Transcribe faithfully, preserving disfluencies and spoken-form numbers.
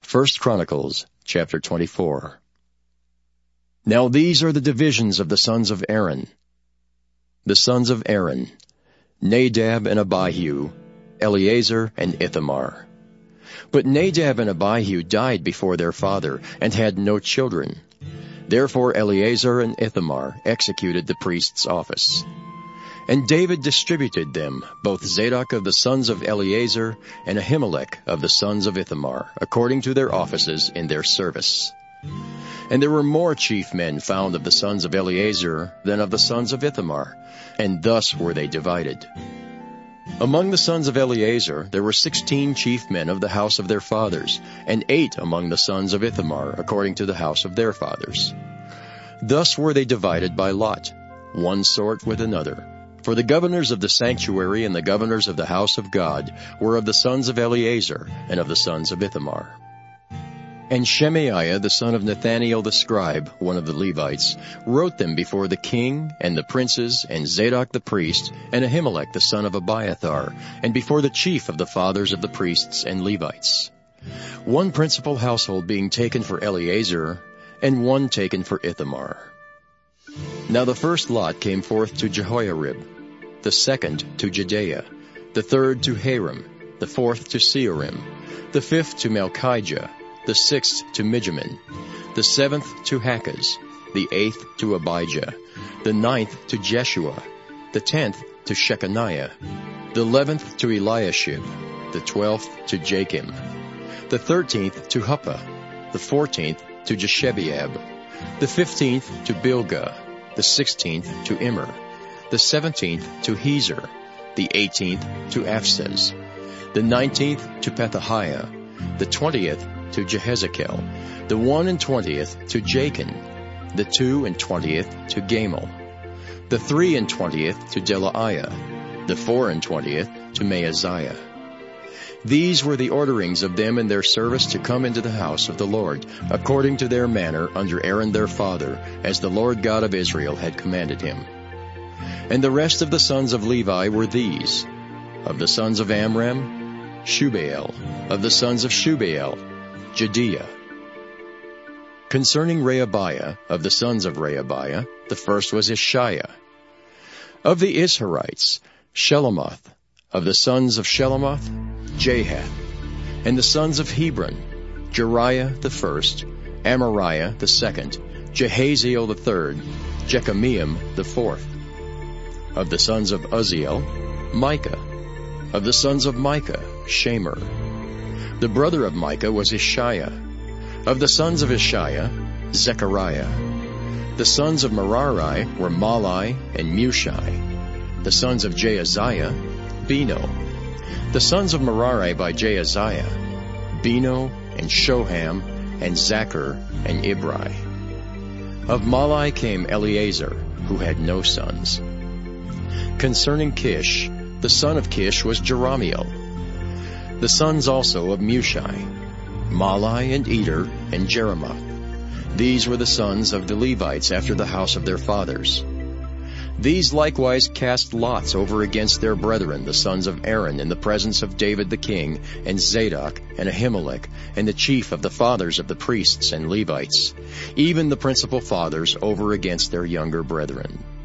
First Chronicles, chapter twenty-four. Now these are the divisions of the sons of Aaron. The sons of Aaron, Nadab and Abihu, Eleazar and Ithamar. But Nadab and Abihu died before their father, and had no children. Therefore Eleazar and Ithamar executed the priest's office. And David distributed them, both Zadok of the sons of Eleazar and Ahimelech of the sons of Ithamar, according to their offices in their service. And there were more chief men found of the sons of Eleazar than of the sons of Ithamar, and thus were they divided. Among the sons of Eleazar there were sixteen chief men of the house of their fathers, and eight among the sons of Ithamar, according to the house of their fathers. Thus were they divided by lot, one sort with another. For the governors of the sanctuary and the governors of the house of God were of the sons of Eleazar and of the sons of Ithamar. And Shemaiah the son of Nathaniel the scribe, one of the Levites, wrote them before the king and the princes and Zadok the priest and Ahimelech the son of Abiathar, and before the chief of the fathers of the priests and Levites. One principal household being taken for Eleazar, and one taken for Ithamar. Now the first lot came forth to Jehoiarib, the second to Jedaiah, the third to Harim, the fourth to Seorim, the fifth to Malchijah, the sixth to Mijamin, the seventh to Hakaz, the eighth to Abijah, the ninth to Jeshua, the tenth to Shechaniah, the eleventh to Eliashib, the twelfth to Jachim, the thirteenth to Huppah, the fourteenth to Jeshebeab, the fifteenth to Bilgah, the sixteenth to Immer, the seventeenth to Hezer, the eighteenth to Aphsaz, the nineteenth to Pethahiah, the twentieth to Jehezekel, the one and twentieth to Jachin, the two and twentieth to Gamal, the three and twentieth to Delaiah, the four and twentieth to Maaziah. These were the orderings of them in their service to come into the house of the Lord, according to their manner under Aaron their father, as the Lord God of Israel had commanded him. And the rest of the sons of Levi were these: of the sons of Amram, Shubael; of the sons of Shubael, Jediah. Concerning Rehabiah, of the sons of Rehabiah, the first was Ishiah. Of the Isharites, Shelomoth; of the sons of Shelomoth, Jahath. And the sons of Hebron, Jeriah the first, Amariah the second, Jehaziel the third, Jekameam the fourth. Of the sons of Uzziel, Micah. Of the sons of Micah, Shamer. The brother of Micah was Ishiah. Of the sons of Ishiah, Zechariah. The sons of Merari were Mahli and Mushi. The sons of Jaaziah, Beno. The sons of Merari by Jaaziah, Beno and Shoham and Zachar and Ibri. Of Mahli came Eleazar, who had no sons. Concerning Kish, the son of Kish was Jerahmeel. The sons also of Mushi, Mahli and Eder and Jeremoth. These were the sons of the Levites after the house of their fathers. These likewise cast lots over against their brethren, the sons of Aaron, in the presence of David the king, and Zadok, and Ahimelech, and the chief of the fathers of the priests and Levites, even the principal fathers over against their younger brethren.